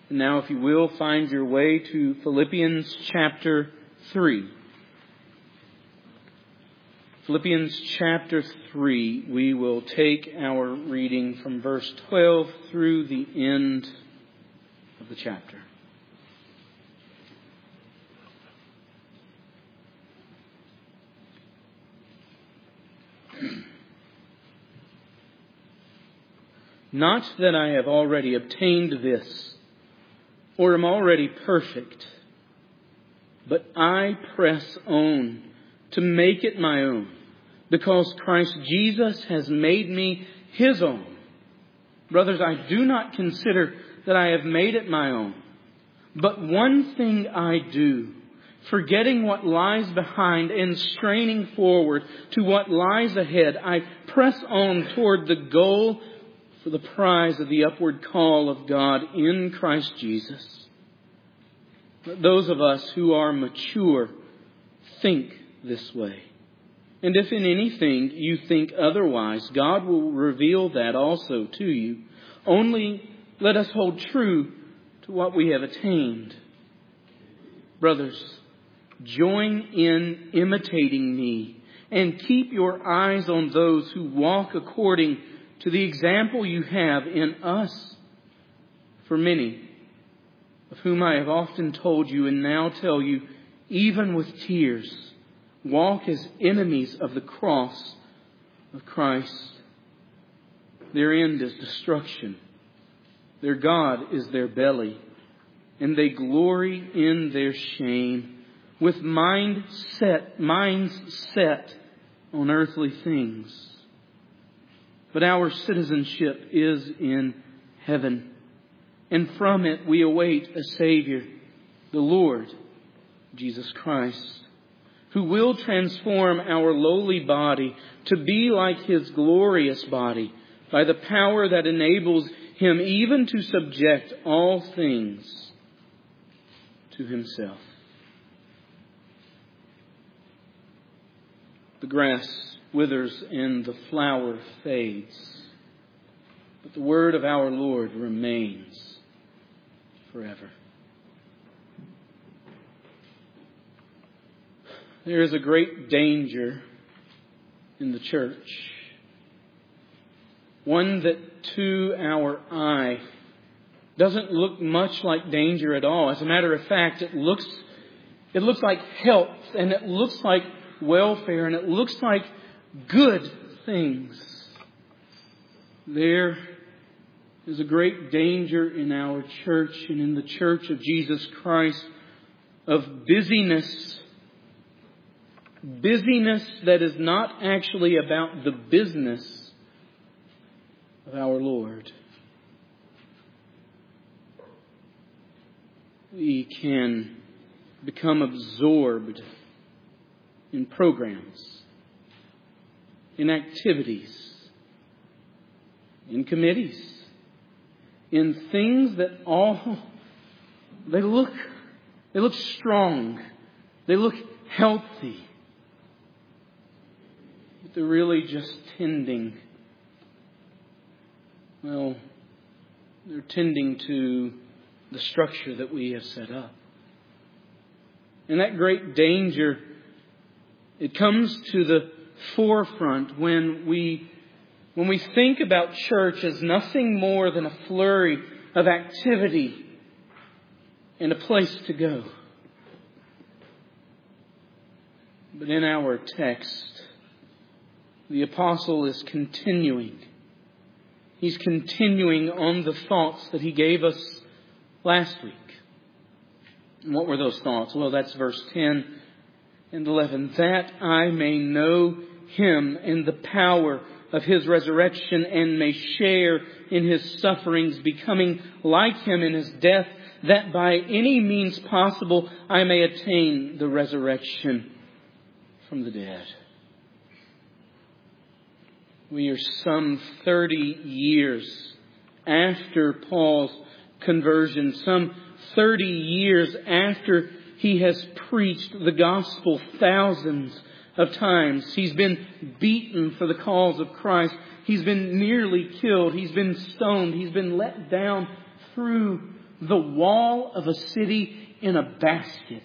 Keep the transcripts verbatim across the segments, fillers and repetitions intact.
And now, if you will, find your way to Philippians chapter three. Philippians chapter three, we will take our reading from verse twelve through the end of the chapter. Not that I have already obtained this, or am already perfect, but I press on to make it my own, because Christ Jesus has made me His own. Brothers, I do not consider that I have made it my own, but one thing I do, forgetting what lies behind and straining forward to what lies ahead, I press on toward the goal for the prize of the upward call of God in Christ Jesus. Let those of us who are mature think this way. And if in anything you think otherwise, God will reveal that also to you. Only let us hold true to what we have attained. Brothers, join in imitating me and keep your eyes on those who walk according to the example you have in us. For many, of whom I have often told you and now tell you, even with tears, walk as enemies of the cross of Christ. Their end is destruction. Their God is their belly, and they glory in their shame, with mind set, minds set on earthly things. But our citizenship is in heaven, and from it we await a Savior, the Lord Jesus Christ, who will transform our lowly body to be like His glorious body by the power that enables Him even to subject all things to Himself. The grass withers and the flower fades, but the word of our Lord remains forever. There is a great danger in the church, one that to our eye doesn't look much like danger at all. As a matter of fact, it looks it looks like health, and it looks like welfare, and it looks like good things. There is a great danger in our church and in the church of Jesus Christ of busyness. Busyness that is not actually about the business of our Lord. We can become absorbed in programs, in activities, in committees, in things that all, they look, they look strong, they look healthy, but they're really just tending, well, they're tending to the structure that we have set up. And that great danger, it comes to the forefront when we when we think about church as nothing more than a flurry of activity and a place to go. But in our text, the apostle is continuing. He's continuing on the thoughts that he gave us last week. And what were those thoughts? Well, that's verse ten and eleven. That I may know Him in the power of His resurrection and may share in His sufferings, becoming like Him in His death, that by any means possible I may attain the resurrection from the dead. We are some thirty years after Paul's conversion, some thirty years after he has preached the gospel thousands of times. He's been beaten for the cause of Christ. He's been nearly killed. He's been stoned. He's been let down through the wall of a city in a basket.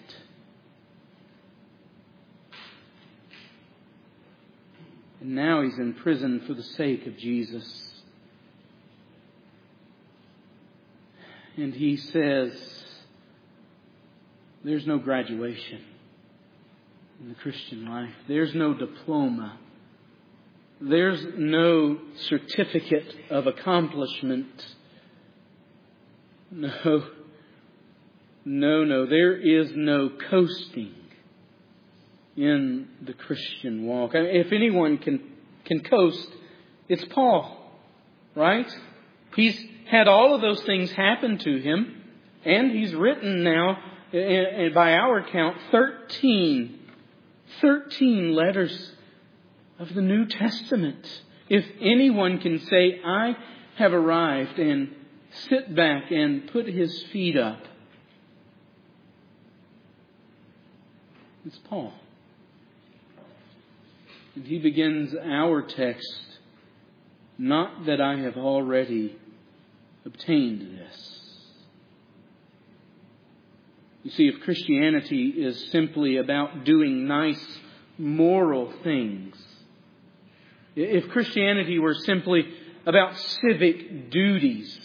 And now he's in prison for the sake of Jesus. And he says, there's no graduation in the Christian life. There's no diploma. There's no certificate of accomplishment. No. No, no. There is no coasting in the Christian walk. I mean, if anyone can, can coast, it's Paul. Right? He's had all of those things happen to him. And he's written now, by our count, thirteen, thirteen letters of the New Testament. If anyone can say, I have arrived, and sit back and put his feet up, it's Paul. And he begins our text, not that I have already obtained this. You see, if Christianity is simply about doing nice moral things, if Christianity were simply about civic duties,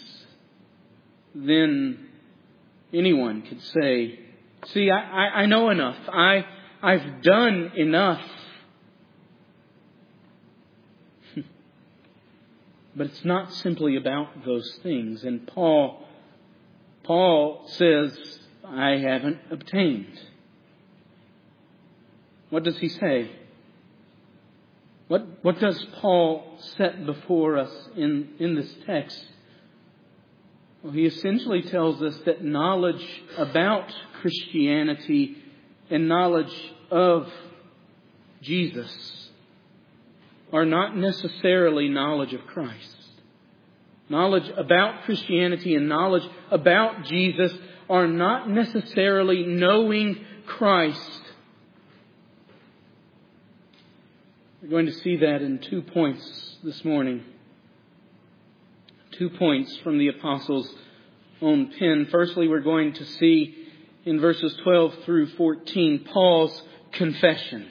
then anyone could say, see, I, I, I know enough. I, I've done enough. But it's not simply about those things. And Paul, Paul says, I haven't obtained. What does he say? What, what does Paul set before us in, in this text? Well, he essentially tells us that knowledge about Christianity and knowledge of Jesus are not necessarily knowledge of Christ. Knowledge about Christianity and knowledge about Jesus are not necessarily knowing Christ. We're going to see that in two points this morning. Two points from the Apostles' own pen. Firstly, we're going to see in verses twelve through fourteen Paul's confession.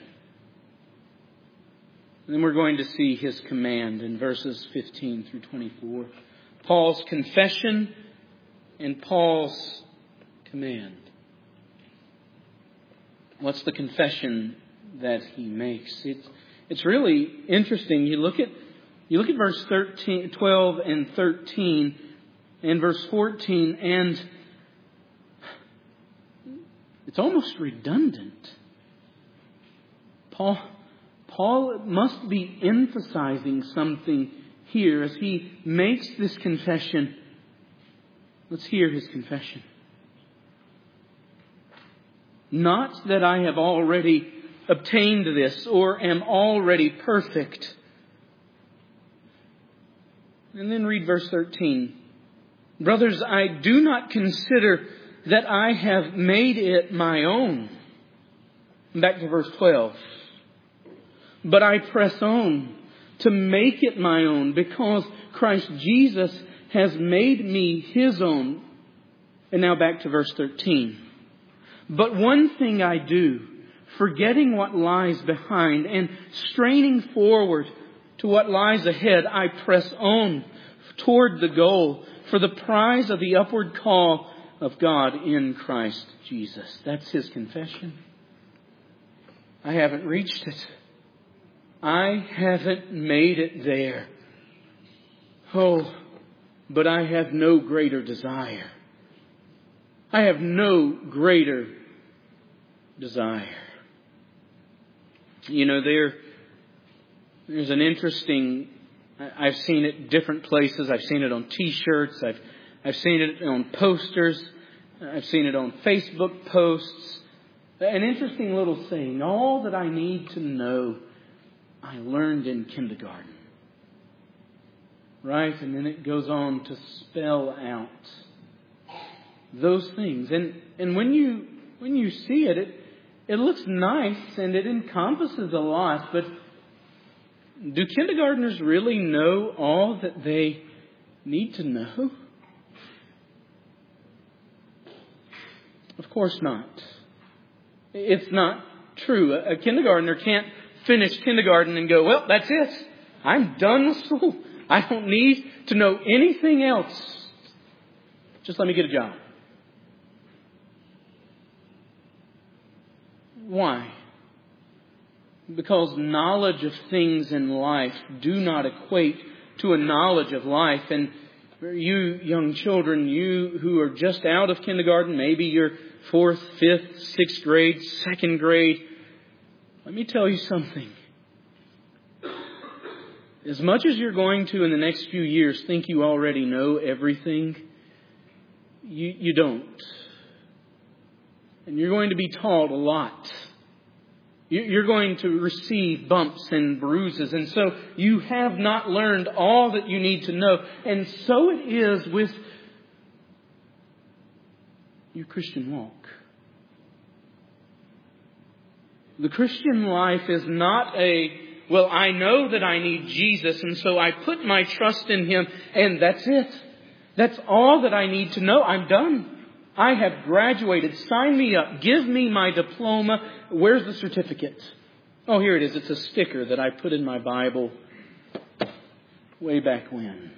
And then we're going to see his command in verses fifteen through twenty-four. Paul's confession and Paul's command. What's the confession that he makes? It's, it's really interesting. You look at you look at verse thirteen, twelve and thirteen and verse fourteen, and it's almost redundant. Paul Paul must be emphasizing something here as he makes this confession. Let's hear his confession. Not that I have already obtained this or am already perfect. And then read verse thirteen. Brothers, I do not consider that I have made it my own. Back to verse twelve. But I press on to make it my own because Christ Jesus has made me His own. And now back to verse thirteen. But one thing I do, forgetting what lies behind and straining forward to what lies ahead, I press on toward the goal for the prize of the upward call of God in Christ Jesus. That's his confession. I haven't reached it. I haven't made it there. Oh, but I have no greater desire. I have no greater desire. You know, there, there's an interesting, I've seen it different places. I've seen it on T-shirts. I've, I've seen it on posters. I've seen it on Facebook posts. An interesting little saying, all that I need to know, I learned in kindergarten. Right? And then it goes on to spell out those things. And and when you when you see it, it it looks nice and it encompasses a lot, but do kindergartners really know all that they need to know? Of course not. It's not true. A kindergartner can't finish kindergarten and go, well, that's it. I'm done with school. I don't need to know anything else. Just let me get a job. Why? Because knowledge of things in life do not equate to a knowledge of life. And you young children, you who are just out of kindergarten, maybe you're fourth, fifth, sixth grade, second grade, let me tell you something. As much as you're going to in the next few years think you already know everything, you, you don't. And you're going to be taught a lot. You're going to receive bumps and bruises. And so you have not learned all that you need to know. And so it is with your Christian walk. The Christian life is not a, well, I know that I need Jesus, and so I put my trust in Him, and that's it. That's all that I need to know. I'm done. I have graduated. Sign me up. Give me my diploma. Where's the certificate? Oh, here it is. It's a sticker that I put in my Bible way back when.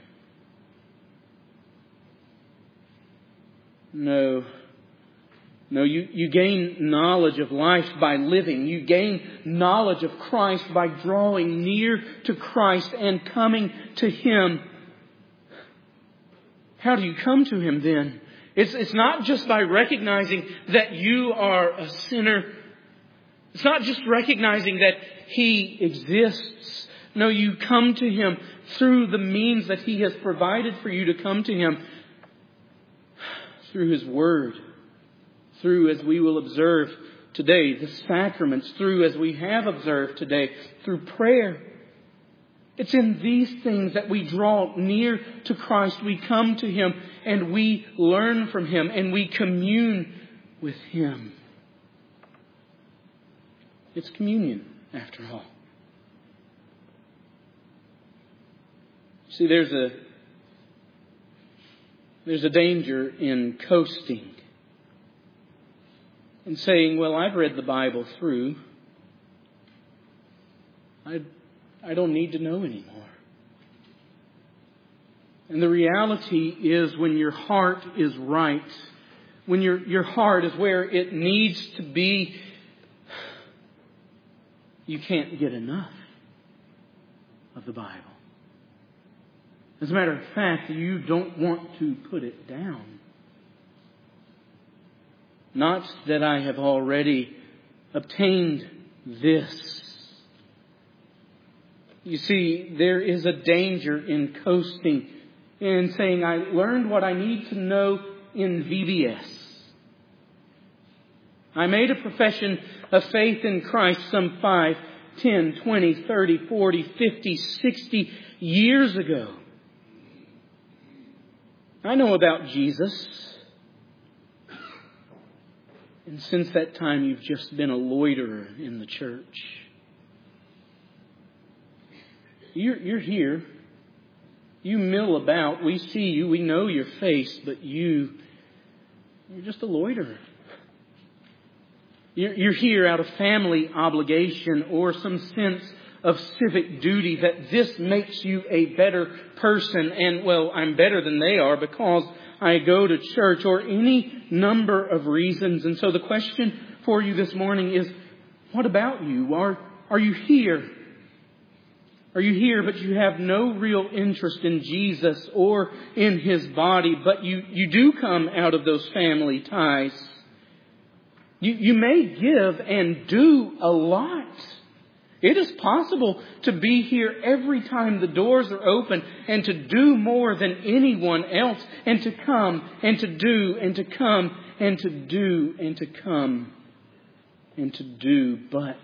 No. No, you, you gain knowledge of life by living. You gain knowledge of Christ by drawing near to Christ and coming to Him. How do you come to Him then? It's, it's not just by recognizing that you are a sinner. It's not just recognizing that He exists. No, you come to Him through the means that He has provided for you to come to Him. Through His Word. Through, as we will observe today, the sacraments. Through, as we have observed today, through prayer. It's in these things that we draw near to Christ. We come to Him and we learn from Him and we commune with Him. It's communion, after all. See, there's a there's a danger in coasting and saying, well, I've read the Bible through. I I don't need to know anymore. And the reality is, when your heart is right, when your, your heart is where it needs to be, you can't get enough of the Bible. As a matter of fact, you don't want to put it down. Not that I have already obtained this. You see, there is a danger in coasting and saying, I learned what I need to know in V B S. I made a profession of faith in Christ some five, ten, twenty, thirty, forty, fifty, sixty years ago. I know about Jesus. And since that time, you've just been a loiterer in the church. You're, you're here. You mill about. We see you. We know your face. But you, you're just a loiterer. You're, you're here out of family obligation or some sense of civic duty that this makes you a better person. And, well, I'm better than they are because I go to church, or any number of reasons. And so the question for you this morning is, what about you? Are, are you here? Are you here, but you have no real interest in Jesus or in His body, but you, you do come out of those family ties? You, you may give and do a lot. It is possible to be here every time the doors are open and to do more than anyone else, and to come and to do and to come and to do and to come and to do, but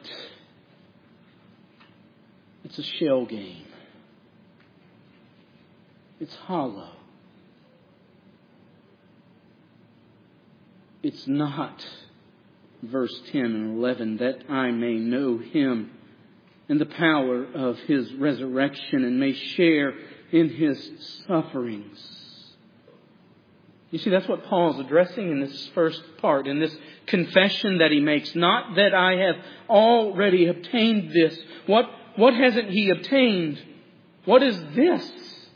it's a shell game. It's hollow. It's not, verse ten and eleven, that I may know Him and the power of His resurrection and may share in His sufferings. You see, that's what Paul's addressing in this first part, in this confession that he makes. Not that I have already obtained this. What, what hasn't he obtained? What is this?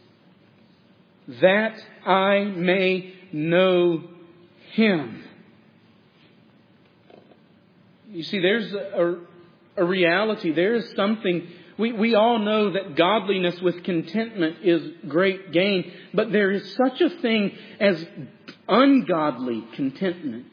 That I may know Him. You see, there's a, a reality. There is something. We, we all know that godliness with contentment is great gain. But there is such a thing as ungodly contentment.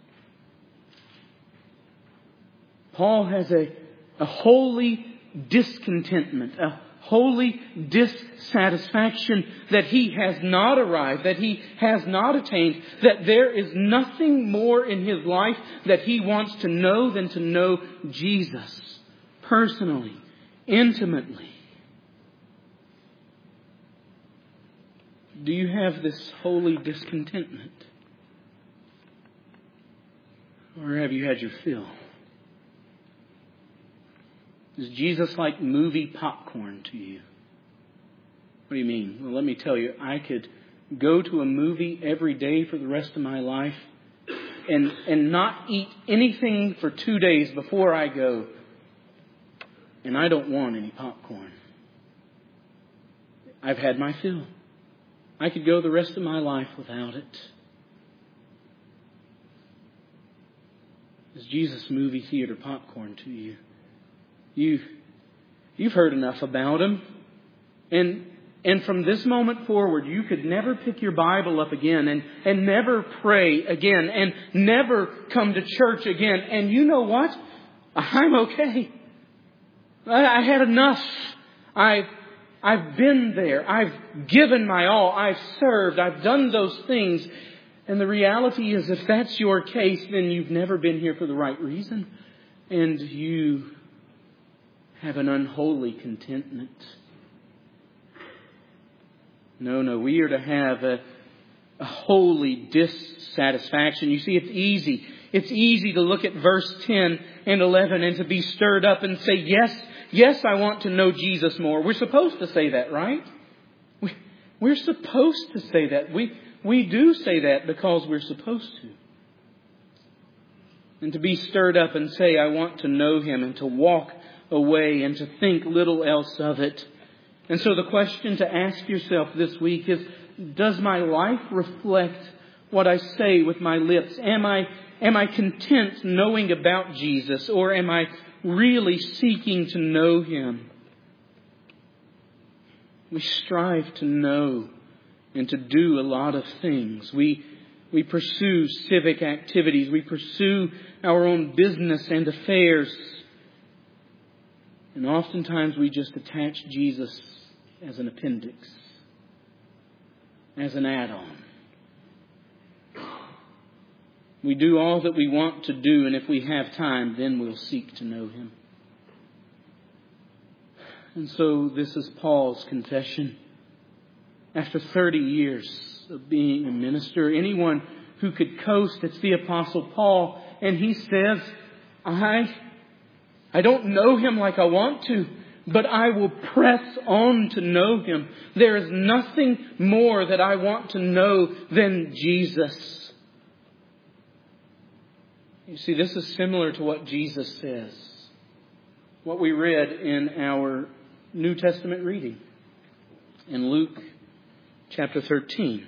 Paul has a, a holy discontentment, a holy dissatisfaction that he has not arrived, that he has not attained, that there is nothing more in his life that he wants to know than to know Jesus personally, intimately. Do you have this holy discontentment? Or have you had your fill? Is Jesus like movie popcorn to you? What do you mean? Well, let me tell you, I could go to a movie every day for the rest of my life and, and not eat anything for two days before I go. And I don't want any popcorn. I've had my fill. I could go the rest of my life without it. Is Jesus movie theater popcorn to you? You, you've heard enough about Him. And, and from this moment forward, you could never pick your Bible up again and, and never pray again and never come to church again. And you know what? I'm okay. I, I had enough. I've, I've been there. I've given my all. I've served. I've done those things. And the reality is, if that's your case, then you've never been here for the right reason. And you have an unholy contentment. No, no, we are to have a, a holy dissatisfaction. You see, it's easy. It's easy to look at verse ten and eleven and to be stirred up and say, yes, yes, I want to know Jesus more. We're supposed to say that, right? We, we're supposed to say that. We, we do say that because we're supposed to. And to be stirred up and say, I want to know Him, and to walk away and to think little else of it. And so the question to ask yourself this week is, does my life reflect what I say with my lips? Am I, am I content knowing about Jesus, or am I really seeking to know Him? We strive to know and to do a lot of things. We, we pursue civic activities. We pursue our own business and affairs. And oftentimes we just attach Jesus as an appendix, as an add-on. We do all that we want to do, and if we have time, then we'll seek to know Him. And so this is Paul's confession. After thirty years of being a minister, anyone who could coast, it's the Apostle Paul. And he says, I... I don't know Him like I want to, but I will press on to know Him. There is nothing more that I want to know than Jesus. You see, this is similar to what Jesus says. What we read in our New Testament reading in Luke chapter thirteen.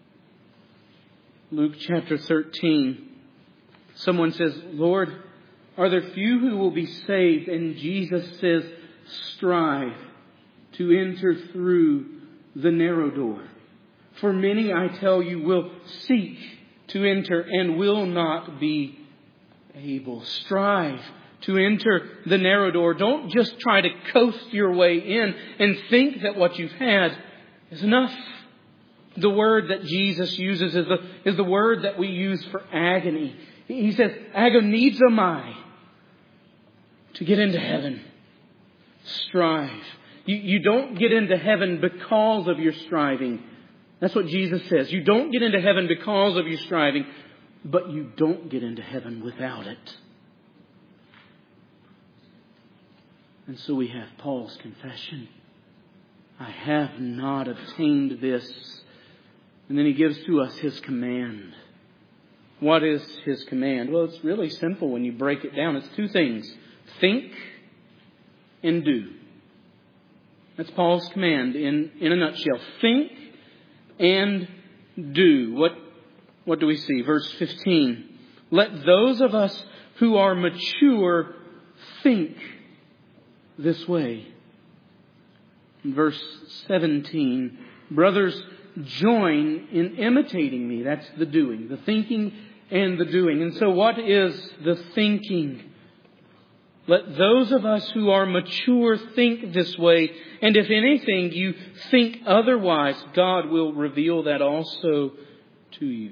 Luke chapter thirteen. Someone says, Lord, are there few who will be saved? And Jesus says, strive to enter through the narrow door. For many, I tell you, will seek to enter and will not be able. Strive to enter the narrow door. Don't just try to coast your way in and think that what you've had is enough. The word that Jesus uses is the, is the word that we use for agony. He says, agonizomai. To get into heaven, strive. You, you don't get into heaven because of your striving. That's what Jesus says. You don't get into heaven because of your striving, but you don't get into heaven without it. And so we have Paul's confession. I have not obtained this, And then He gives to us His command. What is His command? Well, it's really simple when you break it down. It's two things. Think and do. That's Paul's command in, in a nutshell. Think and do. What, what do we see? Verse fifteen. Let those of us who are mature think this way. In verse seventeen. Brothers, join in imitating me. That's the doing. The thinking and the doing. And so what is the thinking? Let those of us who are mature think this way. And if anything you think otherwise, God will reveal that also to you.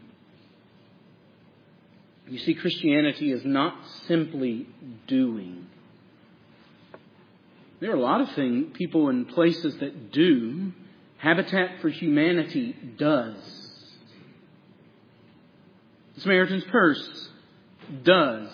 You see, Christianity is not simply doing. There are a lot of things, people and places that do. Habitat for Humanity does. The Samaritan's Purse does.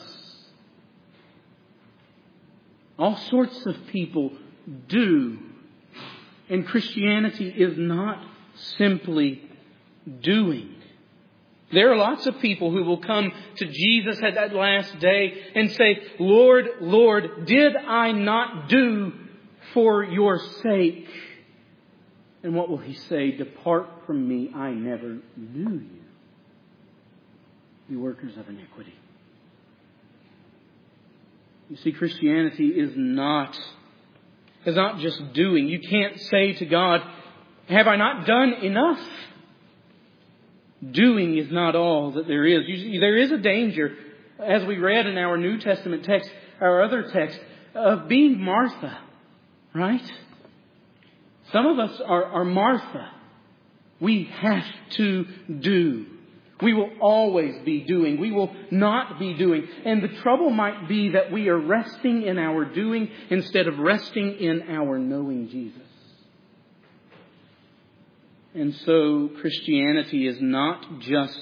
All sorts of people do. And Christianity is not simply doing. There are lots of people who will come to Jesus at that last day and say, Lord, Lord, did I not do for your sake? And what will He say? Depart from me, I never knew you, you workers of iniquity. You see, Christianity is not, is not just doing. You can't say to God, have I not done enough? Doing is not all that there is. You see, there is a danger, as we read in our New Testament text, our other text, of being Martha, right? Some of us are, are Martha. We have to do. We will always be doing. We will not be doing. And the trouble might be that we are resting in our doing instead of resting in our knowing Jesus. And so Christianity is not just,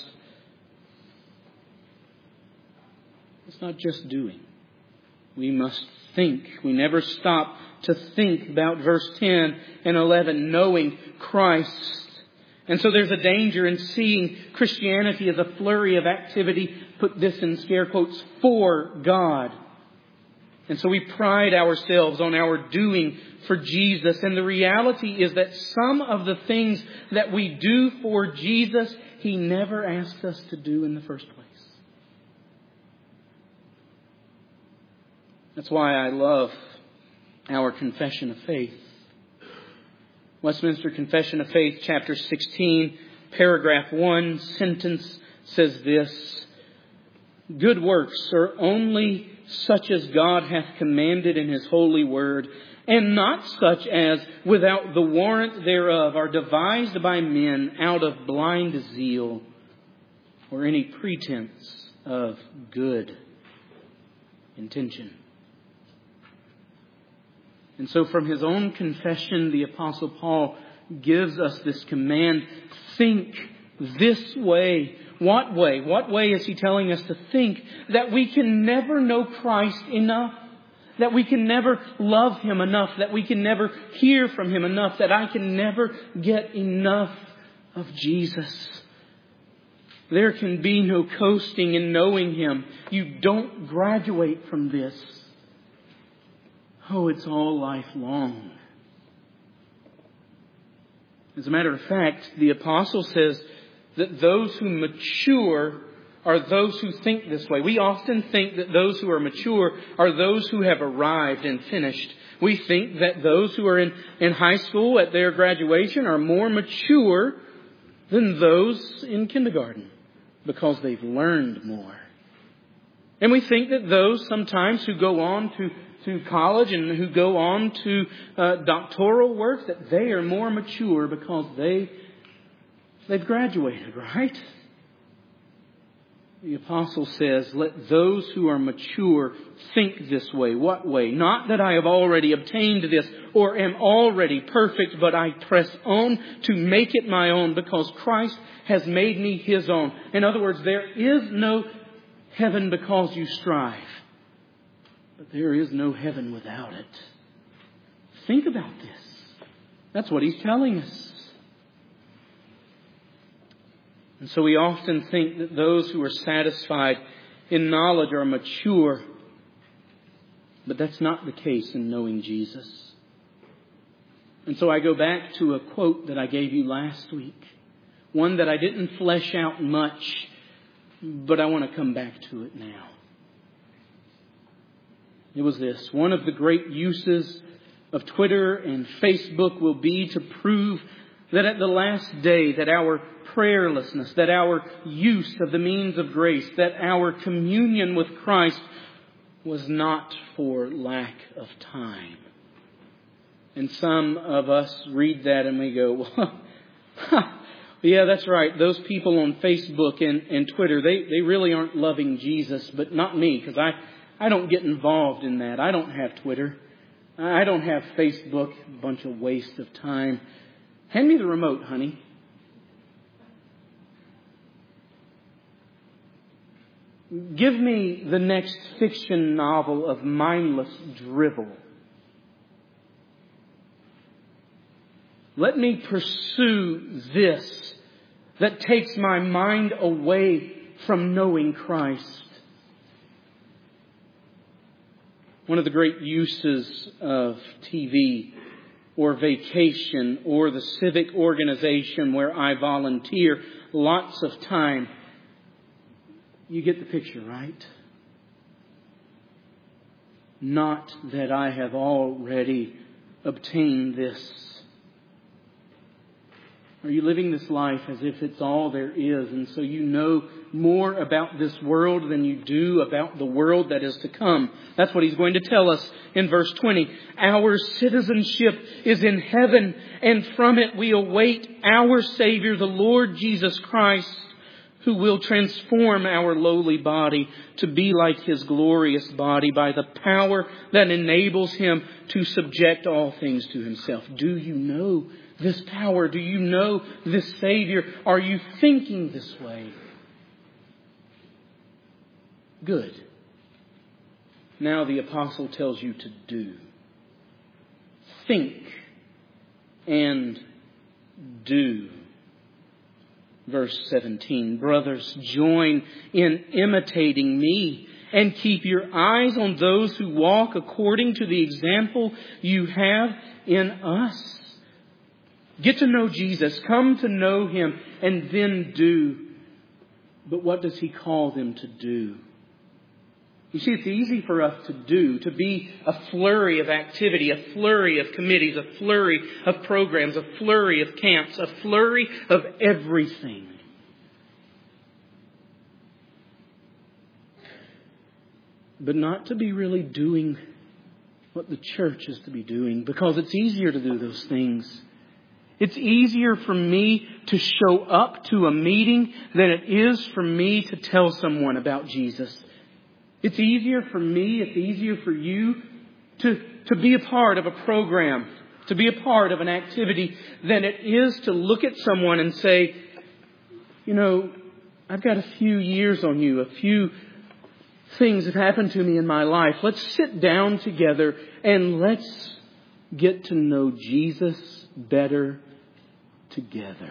it's not just doing. We must think. We never stop to think about verse ten and eleven, knowing Christ. And so there's a danger in seeing Christianity as a flurry of activity, put this in scare quotes, for God. And so we pride ourselves on our doing for Jesus. And the reality is that some of the things that we do for Jesus, He never asked us to do in the first place. That's why I love our Confession of Faith. Westminster Confession of Faith, chapter sixteen, paragraph one, sentence says this: good works are only such as God hath commanded in His holy word, and not such as, without the warrant thereof, are devised by men out of blind zeal or any pretense of good intention. And so from his own confession, the Apostle Paul gives us this command: think this way. What way? What way is he telling us to think? That we can never know Christ enough. That we can never love Him enough. That we can never hear from Him enough. That I can never get enough of Jesus. There can be no coasting in knowing Him. You don't graduate from this. Oh, it's all lifelong. As a matter of fact, the apostle says that those who mature are those who think this way. We often think that those who are mature are those who have arrived and finished. We think that those who are in, in high school at their graduation are more mature than those in kindergarten because they've learned more. And we think that those sometimes who go on to to college and who go on to uh, doctoral work, that they are more mature because they, they've graduated, right? The apostle says, let those who are mature think this way. What way? Not that I have already obtained this or am already perfect, but I press on to make it my own because Christ has made me His own. In other words, there is no heaven because you strive. But there is no heaven without it. Think about this. That's what he's telling us. And so we often think that those who are satisfied in knowledge are mature. But that's not the case in knowing Jesus. And so I go back to a quote that I gave you last week. One that I didn't flesh out much, but I want to come back to it now. It was this: one of the great uses of Twitter and Facebook will be to prove that at the last day that our prayerlessness, that our use of the means of grace, that our communion with Christ was not for lack of time. And some of us read that and we go, well, yeah, that's right. Those people on Facebook and, and Twitter, they, they really aren't loving Jesus, but not me, because I, I don't get involved in that. I don't have Twitter. I don't have Facebook. A bunch of waste of time. Hand me the remote, honey. Give me the next fiction novel of mindless drivel. Let me pursue this that takes my mind away from knowing Christ. One of the great uses of T V or vacation or the civic organization where I volunteer lots of time. You get the picture, right? Not that I have already obtained this. Are you living this life as if it's all there is, and so you know more about this world than you do about the world that is to come? That's what he's going to tell us in verse twenty. Our citizenship is in heaven, and from it we await our Savior, the Lord Jesus Christ, who will transform our lowly body to be like His glorious body by the power that enables Him to subject all things to Himself. Do you know this power? Do you know this Savior? Are you thinking this way? Good. Now the apostle tells you to do. Think and do. Verse seventeen, brothers, join in imitating me and keep your eyes on those who walk according to the example you have in us. Get to know Jesus, come to know Him, and then do. But what does He call them to do? You see, it's easy for us to do, to be a flurry of activity, a flurry of committees, a flurry of programs, a flurry of camps, a flurry of everything. But not to be really doing what the church is to be doing, because it's easier to do those things. It's easier for me to show up to a meeting than it is for me to tell someone about Jesus. It's easier for me, it's easier for you to, to be a part of a program, to be a part of an activity, than it is to look at someone and say, you know, I've got a few years on you, a few things have happened to me in my life. Let's sit down together and let's get to know Jesus better together.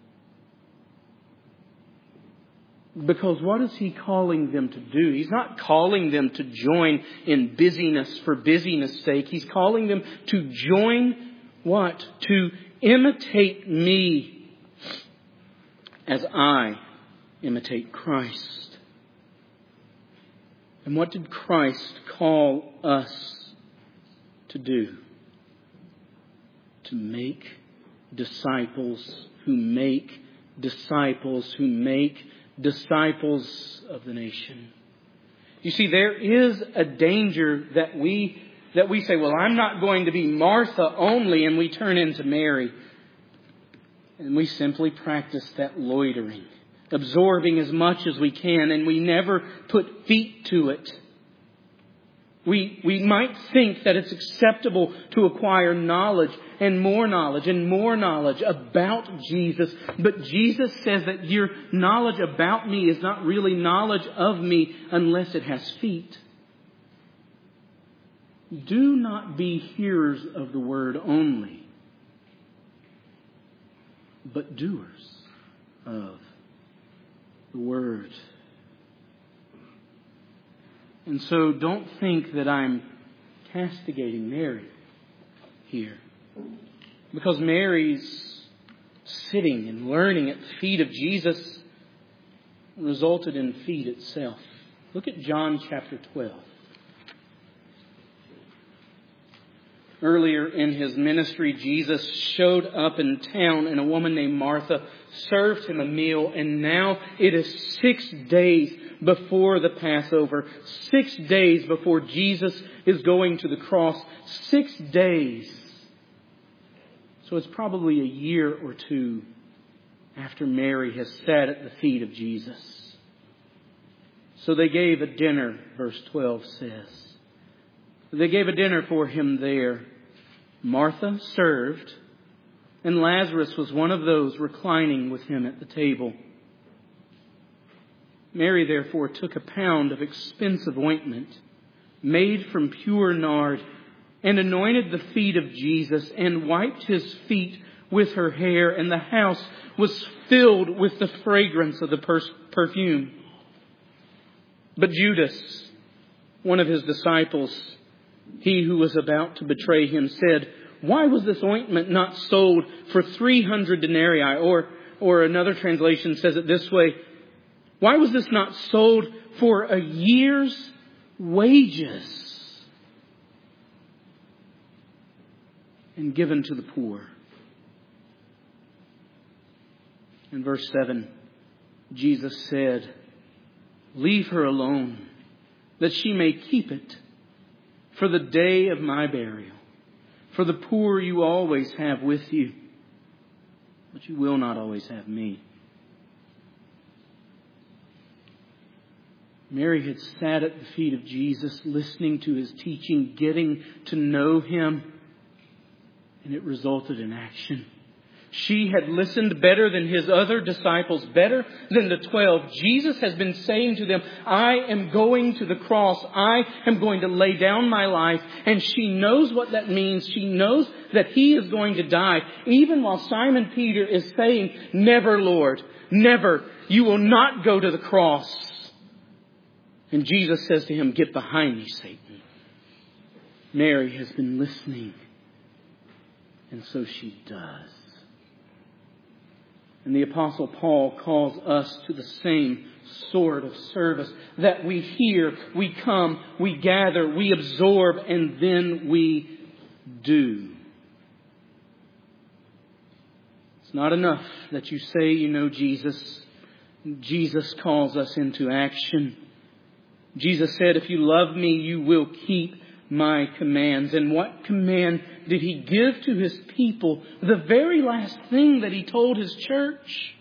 Because what is He calling them to do? He's not calling them to join in busyness for busyness' sake. He's calling them to join what? To imitate me as I imitate Christ. And what did Christ call us to do? To make disciples who make disciples who make disciples of the nation. You see, there is a danger that we that we say, well, I'm not going to be Martha only, and we turn into Mary. And we simply practice that loitering, absorbing as much as we can, and we never put feet to it. We, we might think that it's acceptable to acquire knowledge and more knowledge and more knowledge about Jesus. But Jesus says that your knowledge about me is not really knowledge of me unless it has feet. Do not be hearers of the word only, but doers of the Word. And so don't think that I'm castigating Mary here. Because Mary's sitting and learning at the feet of Jesus resulted in feet itself. Look at John chapter twelve. Earlier in His ministry, Jesus showed up in town and a woman named Martha served Him a meal. And now it is six days before the Passover. Six days before Jesus is going to the cross. Six days. So it's probably a year or two after Mary has sat at the feet of Jesus. So they gave a dinner, verse twelve says. They gave a dinner for Him there. Martha served, and Lazarus was one of those reclining with Him at the table. Mary therefore took a pound of expensive ointment made from pure nard and anointed the feet of Jesus and wiped His feet with her hair, and the house was filled with the fragrance of the per- perfume. But Judas, one of His disciples, he who was about to betray Him, said, "Why was this ointment not sold for three hundred denarii?" Or, or another translation says it this way, "Why was this not sold for a year's wages and given to the poor?" In verse seven, Jesus said, "Leave her alone, that she may keep it for the day of my burial. For the poor you always have with you, but you will not always have me." Mary had sat at the feet of Jesus, listening to His teaching, getting to know Him, and it resulted in action. She had listened better than His other disciples, better than the twelve. Jesus has been saying to them, "I am going to the cross. I am going to lay down my life." And she knows what that means. She knows that He is going to die. Even while Simon Peter is saying, "Never, Lord, never. You will not go to the cross." And Jesus says to him, "Get behind me, Satan." Mary has been listening. And so she does. And the Apostle Paul calls us to the same sort of service. That we hear, we come, we gather, we absorb, and then we do. It's not enough that you say you know Jesus. Jesus calls us into action. Jesus said, "If you love me, you will keep my commands." And what command did He give to His people? The very last thing that He told His church.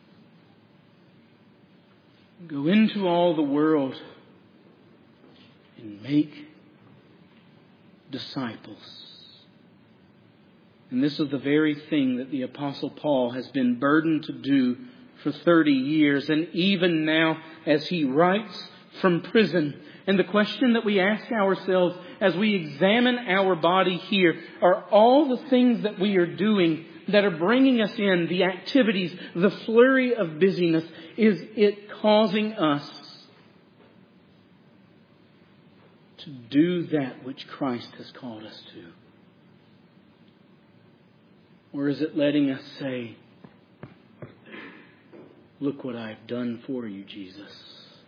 Go into all the world and make disciples. And this is the very thing that the Apostle Paul has been burdened to do for thirty years. And even now, as he writes from prison. And the question that we ask ourselves as we examine our body here, are all the things that we are doing that are bringing us in, the activities, the flurry of busyness, is it causing us to do that which Christ has called us to? Or is it letting us say, "Look what I've done for you, Jesus"?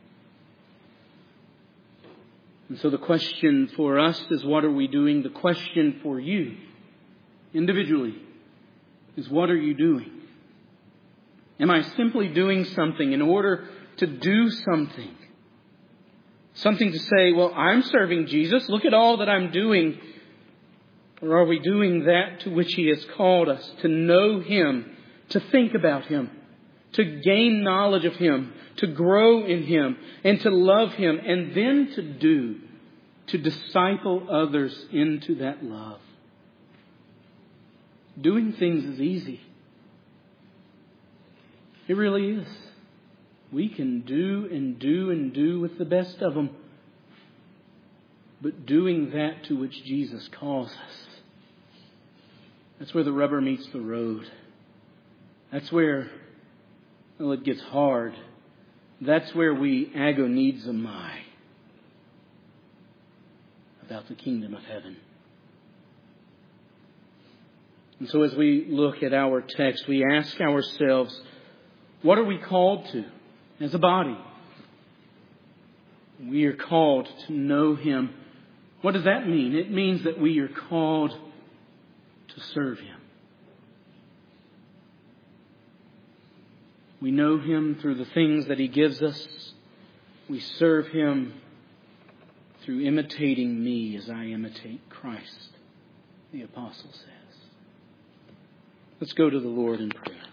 And so the question for us is, what are we doing? The question for you, individually, is what are you doing? Am I simply doing something in order to do something? Something to say, well, I'm serving Jesus. Look at all that I'm doing. Or are we doing that to which He has called us? To know Him, to think about Him, to gain knowledge of Him, to grow in Him, and to love Him, and then to do, to disciple others into that love. Doing things is easy. It really is. We can do and do and do with the best of them. But doing that to which Jesus calls us, that's where the rubber meets the road. That's where, well, it gets hard. That's where we agonizomai about the kingdom of heaven. And so as we look at our text, we ask ourselves, what are we called to as a body? We are called to know Him. What does that mean? It means that we are called to serve Him. We know Him through the things that He gives us. We serve Him through imitating me as I imitate Christ, the apostle says. Let's go to the Lord in prayer.